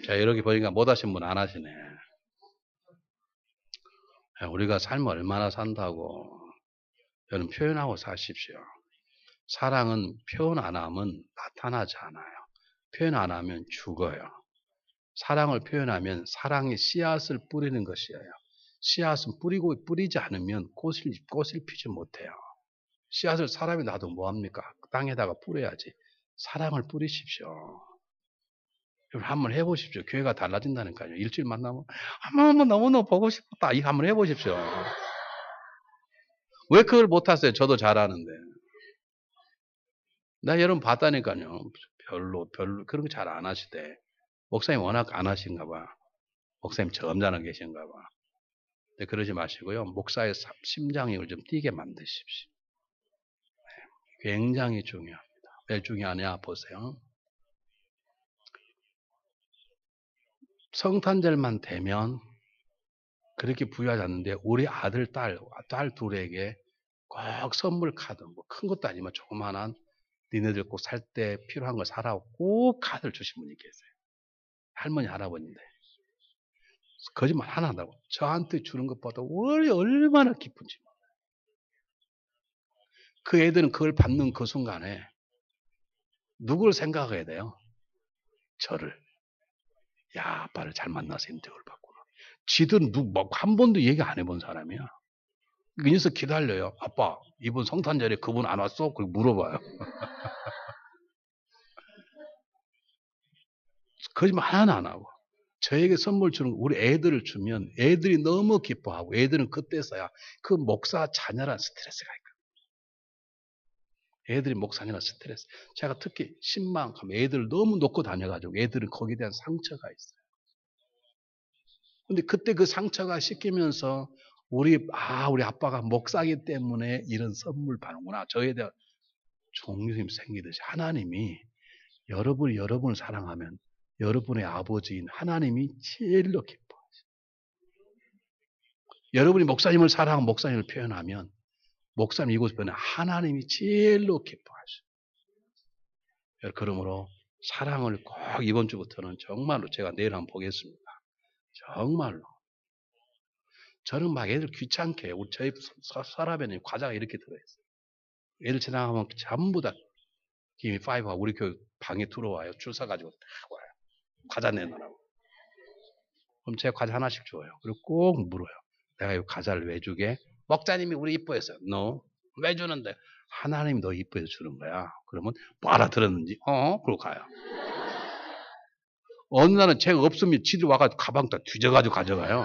자, 이렇게 보니까 못 하신 분 안 하시네. 우리가 삶을 얼마나 산다고. 여러분 표현하고 사십시오. 사랑은 표현 안 하면 나타나지 않아요. 표현 안 하면 죽어요. 사랑을 표현하면 사랑의 씨앗을 뿌리는 것이에요. 씨앗은 뿌리지 않으면 꽃을 피지 못해요. 씨앗을 사람이 놔도 뭐합니까? 땅에다가 뿌려야지. 사랑을 뿌리십시오. 한번 해보십시오. 교회가 달라진다니까요. 일주일 만나면 한번 너무너무 보고 싶었다. 이거 한번 해보십시오. 왜 그걸 못하세요? 저도 잘하는데. 나 여러분 봤다니까요. 별로 그런 거 잘 안 하시대. 목사님 워낙 안 하신가 봐. 목사님 점잖아 계신가 봐. 근데 그러지 마시고요. 목사의 심장을 좀 뛰게 만드십시오. 굉장히 중요합니다. 왜 중요하냐 보세요. 성탄절만 되면 그렇게 부유하지 않는데 우리 아들, 딸 둘에게 꼭 선물 카드, 뭐 큰 것도 아니지만 조그만한 니네들 꼭 살 때 필요한 걸 사라고 꼭 카드를 주신 분이 계세요. 할머니, 할아버지인데. 거짓말 하나 한다고. 저한테 주는 것보다 얼마나 기쁜지. 그 애들은 그걸 받는 그 순간에 누구를 생각해야 돼요? 저를. 야, 아빠를 잘 만나서 혜택을 받구나. 지들은 한 번도 얘기 안 해본 사람이야. 그 녀석 기다려요. 아빠, 이번 성탄절에 그분 안 왔어? 그리고 물어봐요. 거짓말 하나 안 하고. 저에게 선물 주는 우리 애들을 주면 애들이 너무 기뻐하고 애들은 그때서야 그 목사 자녀란 스트레스가 있거든요. 애들이 목사님이란 스트레스. 제가 특히 신망하면 애들을 너무 놓고 다녀가지고 애들은 거기에 대한 상처가 있어요. 근데 그때 그 상처가 씻기면서 우리 아빠가 목사기 때문에 이런 선물 받는구나. 저에 대한 존경심이 생기듯이 하나님이 여러분을 사랑하면 여러분의 아버지인 하나님이 제일로 기뻐하세요. 여러분이 목사님을 사랑하고 목사님을 표현하면 목사님 이곳에 표현하면 하나님이 제일로 기뻐하세요. 그러므로 사랑을 꼭 이번 주부터는 정말로 제가 내일 한번 보겠습니다. 정말로. 저는 막 애들 귀찮게 해요. 저희 서랍에는 과자가 이렇게 들어있어요. 애들 지나가면 전부 다 기미 5하고 우리 교회 방에 들어와요. 줄 서가지고 딱 와요. 과자 내놓으라고. 그럼 제가 과자 하나씩 줘요. 그리고 꼭 물어요. 내가 이 과자를 왜 주게? 목사님이 우리 이뻐해서. No. 왜 주는데? 하나님이 너 이뻐해서 주는 거야. 그러면 뭐 알아들었는지 그러고 가요. 어느 날은 제가 없으면 지들 와가지고 가방 다 뒤져가지고 가져가요.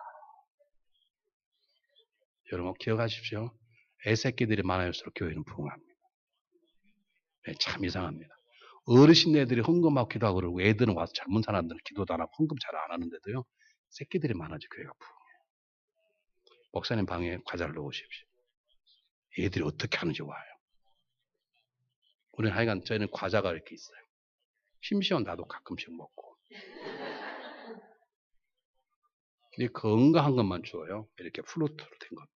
여러분 기억하십시오. 애새끼들이 많아질수록 교회는 부흥합니다. 네, 참 이상합니다. 어르신네들이 헌금하고 기도하고 그러고 애들은 와서 젊은 사람들은 기도도 안 하고 헌금 잘 안 하는데도요. 새끼들이 많아져 교회가 부흥해요. 목사님 방에 과자를 넣으십시오. 애들이 어떻게 하는지 와요. 우리는 하여간 저희는 과자가 이렇게 있어요. 심시원 나도 가끔씩 먹고. 근데 건강한 것만 주어요. 이렇게 플루트로 된 것.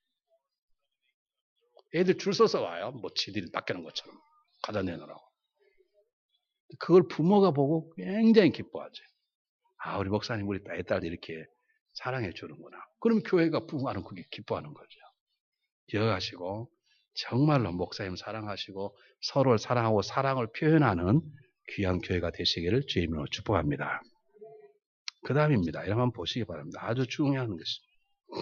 애들 줄 서서 와요. 뭐 지들이 닦여놓은 것처럼. 과자 내놓으라고. 그걸 부모가 보고 굉장히 기뻐하죠. 우리 목사님 우리 애딸 이렇게 사랑해 주는구나. 그럼 교회가 부흥하는 그게 기뻐하는 거죠. 기억하시고 정말로 목사님 사랑하시고 서로를 사랑하고 사랑을 표현하는 귀한 교회가 되시기를 주님으로 축복합니다. 그 다음입니다. 이런 한번 보시기 바랍니다. 아주 중요한 것입니다.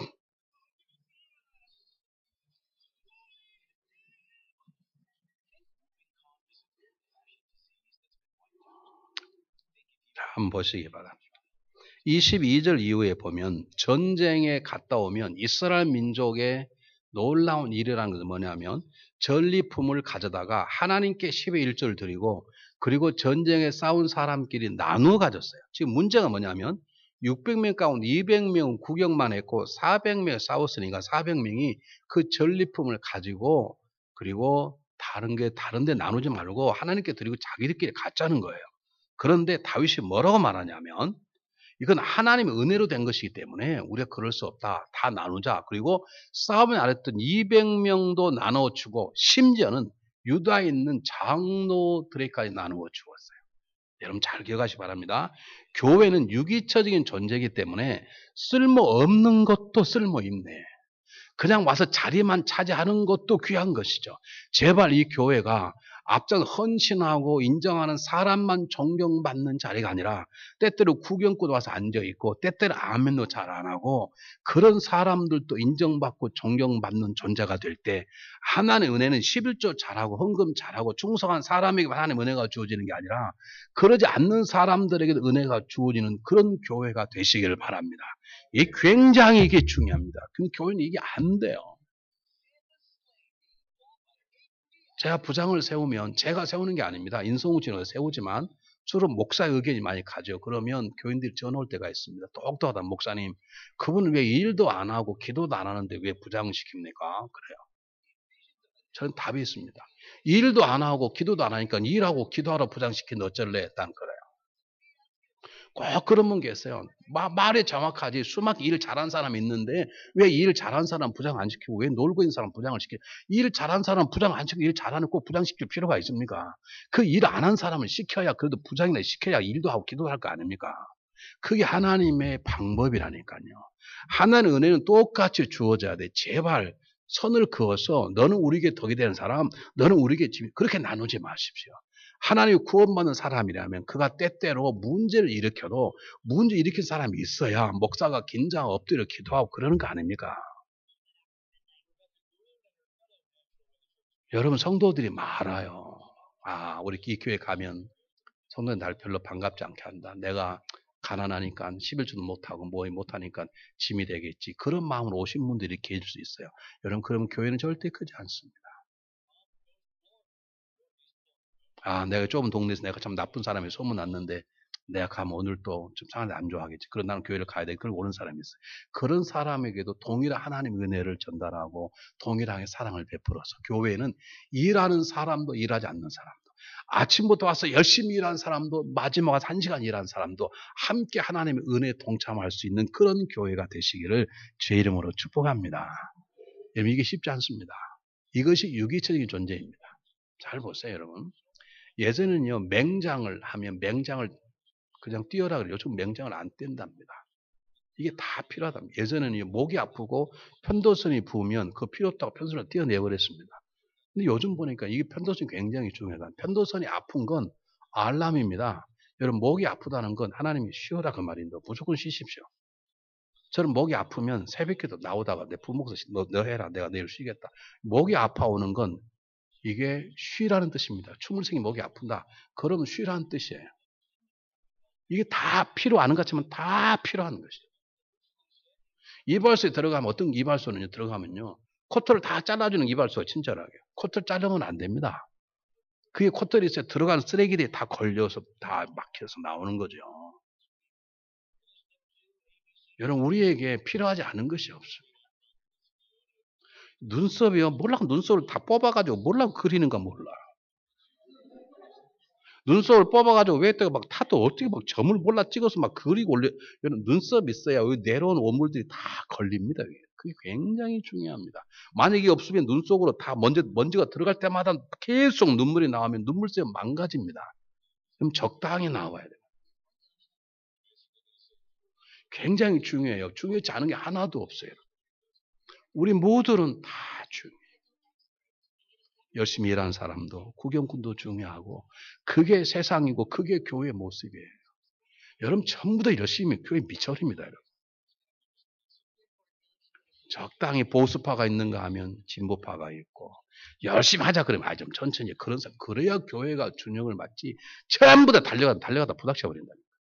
한번 보시기 바랍니다. 22절 이후에 보면 전쟁에 갔다 오면 이스라엘 민족의 놀라운 일이라는 것은 뭐냐면 전리품을 가져다가 하나님께 10의 1조를 드리고 그리고 전쟁에 싸운 사람끼리 나누어 가졌어요. 지금 문제가 뭐냐면 600명 가운데 200명은 구경만 했고 400명 싸웠으니까 400명이 그 전리품을 가지고 그리고 다른 데 나누지 말고 하나님께 드리고 자기들끼리 갖자는 거예요. 그런데 다윗이 뭐라고 말하냐면 이건 하나님의 은혜로 된 것이기 때문에 우리가 그럴 수 없다. 다 나누자. 그리고 싸움에 나눴던 200명도 나눠주고 심지어는 유다에 있는 장로들에게까지 나누어 주었어요. 여러분 잘 기억하시기 바랍니다. 교회는 유기처적인 존재이기 때문에 쓸모없는 것도 쓸모있네. 그냥 와서 자리만 차지하는 것도 귀한 것이죠. 제발 이 교회가 앞장 헌신하고 인정하는 사람만 존경받는 자리가 아니라 때때로 구경꾼 와서 앉아있고 때때로 아멘도 잘 안 하고 그런 사람들도 인정받고 존경받는 존재가 될 때 하나님의 은혜는 11조 잘하고 헌금 잘하고 충성한 사람에게 하나님의 은혜가 주어지는 게 아니라 그러지 않는 사람들에게도 은혜가 주어지는 그런 교회가 되시기를 바랍니다. 이게 굉장히 이게 중요합니다. 근데 교회는 이게 안 돼요. 제가 부장을 세우면 제가 세우는 게 아닙니다. 인성우진을 세우지만 주로 목사의 의견이 많이 가죠. 그러면 교인들이 전화 올 때가 있습니다. 똑똑하다 목사님. 그분은 왜 일도 안 하고 기도도 안 하는데 왜 부장을 시킵니까? 그래요. 저는 답이 있습니다. 일도 안 하고 기도도 안 하니까 일하고 기도하러 부장시키는데 어쩔래? 일단 그래요. 꼭 그런 분 계세요. 말이 정확하지. 수많게 일 잘하는 사람이 있는데 왜 일 잘하는 사람 부장 안 시키고 왜 놀고 있는 사람 부장을 시키고 일 잘하는 사람 부장 안 시키고 일 잘하는 꼭 부장시킬 필요가 있습니까? 그 일 안 한 사람을 시켜야 그래도 부장이나 시켜야 일도 하고 기도도 할 거 아닙니까? 그게 하나님의 방법이라니까요. 하나님의 은혜는 똑같이 주어져야 돼. 제발 선을 그어서 너는 우리에게 덕이 되는 사람, 너는 우리에게 그렇게 나누지 마십시오. 하나님이 구원받는 사람이라면 그가 때때로 문제를 일으켜도 문제 일으킨 사람이 있어야 목사가 긴장 엎드려 기도하고 그러는 거 아닙니까? 여러분 성도들이 많아요. 우리 이 교회 가면 성도는 날 별로 반갑지 않게 한다. 내가 가난하니까 11조도 못하고 뭐 못하니까 짐이 되겠지. 그런 마음으로 오신 분들이 계실 수 있어요. 여러분 그러면 교회는 절대 크지 않습니다. 내가 좁은 동네에서 내가 참 나쁜 사람이 소문났는데 내가 가면 오늘 또 좀 상황이 안 좋아하겠지. 그런 나는 교회를 가야 돼. 그걸 오는 사람이 있어요. 그런 사람에게도 동일한 하나님의 은혜를 전달하고 동일하게 사랑을 베풀어서 교회는 일하는 사람도 일하지 않는 사람도 아침부터 와서 열심히 일하는 사람도 마지막 와서 1시간 일하는 사람도 함께 하나님의 은혜에 동참할 수 있는 그런 교회가 되시기를 주의 이름으로 축복합니다. 여러분 이게 쉽지 않습니다. 이것이 유기체적인 존재입니다. 잘 보세요 여러분. 예전에는요 맹장을 하면 맹장을 그냥 띄어라 그래요. 요즘 맹장을 안 뗀답니다. 이게 다 필요하답니다. 예전에는 목이 아프고 편도선이 부으면 그 필요 없다고 편도선을 띄어내버렸습니다. 근데 요즘 보니까 이게 편도선이 굉장히 중요하다. 편도선이 아픈 건 알람입니다. 여러분 목이 아프다는 건 하나님이 쉬어라 그 말인데 무조건 쉬십시오. 저는 목이 아프면 새벽에도 나오다가 내 부모가 너 해라 내가 내일 쉬겠다. 목이 아파오는 건 이게 쉬라는 뜻입니다. 추물생이 목이 아픈다. 그러면 쉬라는 뜻이에요. 이게 다 필요 안 같지만 다 필요한 것이죠. 이발소에 들어가면 어떤 이발소는 들어가면요. 코털을 다 잘라주는 이발소가 친절하게. 코털 자르면 안 됩니다. 그게 코털이 들어가는 쓰레기들이 다 걸려서 다 막혀서 나오는 거죠. 여러분 우리에게 필요하지 않은 것이 없습니다. 눈썹이요. 몰라 눈썹을 다 뽑아가지고 몰라 그리는가 몰라. 눈썹을 뽑아가지고 위에다가 막 타도 어떻게 막 점을 몰라 찍어서 막 그리고 올려. 여러분 눈썹 있어야 내려온 원물들이 다 걸립니다. 그게 굉장히 중요합니다. 만약에 이게 없으면 눈 속으로 다 먼지가 들어갈 때마다 계속 눈물이 나오면 눈물새 망가집니다. 그럼 적당히 나와야 돼요. 굉장히 중요해요. 중요하지 않은 게 하나도 없어요. 우리 모두는 다 중요해요. 열심히 일하는 사람도 구경꾼도 중요하고 그게 세상이고 그게 교회의 모습이에요. 여러분 전부 다 열심히 교회 미쳐버립니다. 여러분. 적당히 보수파가 있는가 하면 진보파가 있고 열심히 하자 그러면 좀 천천히 그런 사람 그래야 교회가 균형을 맞지 전부 다 달려가다 부닥쳐 버린다.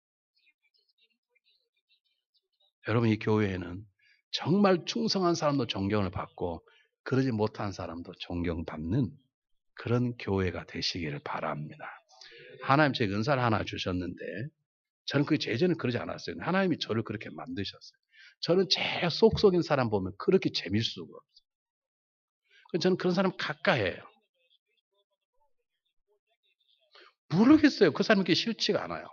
여러분 이 교회에는 정말 충성한 사람도 존경을 받고 그러지 못한 사람도 존경받는 그런 교회가 되시기를 바랍니다. 하나님 제게 은사를 하나 주셨는데 저는 그 예전에 그러지 않았어요. 하나님이 저를 그렇게 만드셨어요. 저는 제일 속속인 사람 보면 그렇게 재밌을 수가 없어요. 저는 그런 사람 가까이해요. 모르겠어요. 그 사람이 싫지가 않아요.